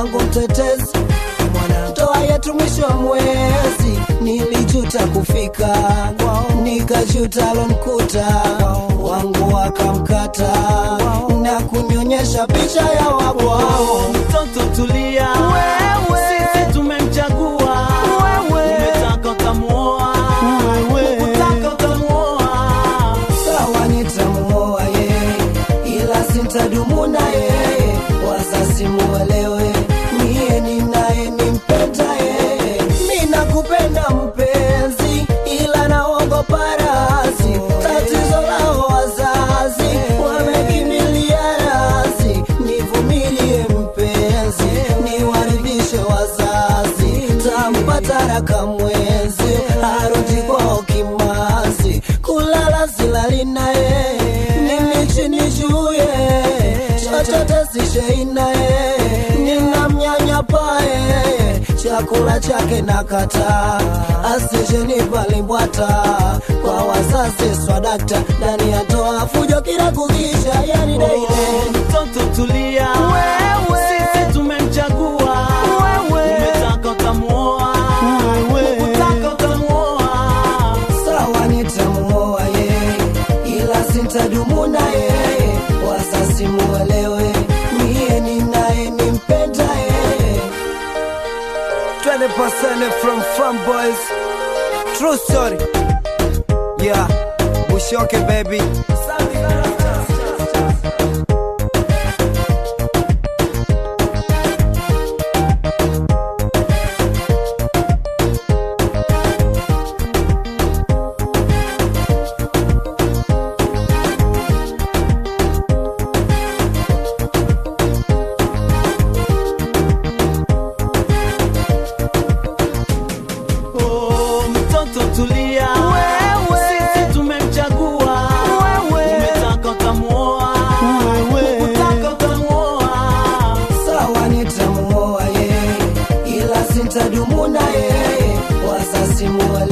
wangu mtetezi, ndoa yetu mwisho wa mwezi. Nilijuta kufika nikajuta lonkuta, wangu wakamkata na kunionyesha picha ya wabwao. Mtoto tulia, sisi tumemchagua, umetaka kamuoa, ukutaka kamuoa. Sawa nitamuoa yeye, ila sintadumu na yeye. Wazazi muelewe, mie ninaye nimpenda yeye. Mina kupenda mpenzi, ila naogopa razi. Tatizo lao wazazi, wamekimbilia razi. Nivumilie mpenzi, niwaridhishe wazazi. Tampata raka mwezi, arudi kwao kimazi. Kulala silali naye, nimichi nijuye, chochote sishei naye, ninamnyanyapaye. Chakula chake nakata, asije nipalimbwata. Kwa wazazi swadakta, ndani ya toa fujo kila kukisha, yani daile. Mtoto tulia, sisi tumemchagua, umetaka kamuoa, ukutaka kamuoa. Sawa nitamuoa yeye, ila sintadumu na yeye. Wazazi muelewe, mie ninaye nimpenda yeye. 20% from Fun Boys, true story. Yeah, Bushoke baby. Mtoto tulia, sisi tumemchagua, umetaka kamuoa, ukutaka kamuoa. Sawa nitamuoa yeye, ila sintadumu na yeye. Wazazi muelewe,